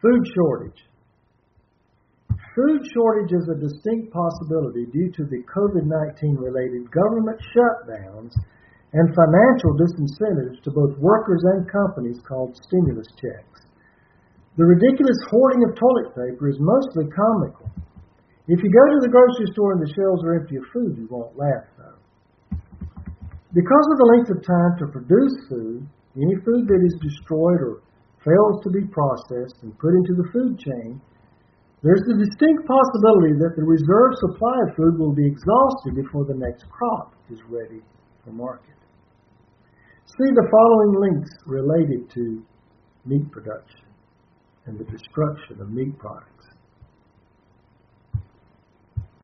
Food shortage. Food shortage is a distinct possibility due to the COVID-19 related government shutdowns and financial disincentives to both workers and companies called stimulus checks. The ridiculous hoarding of toilet paper is mostly comical. If you go to the grocery store and the shelves are empty of food, you won't laugh, though. Because of the length of time to produce food, any food that is destroyed or fails to be processed and put into the food chain, there's the distinct possibility that the reserve supply of food will be exhausted before the next crop is ready for market. See the following links related to meat production and the destruction of meat products.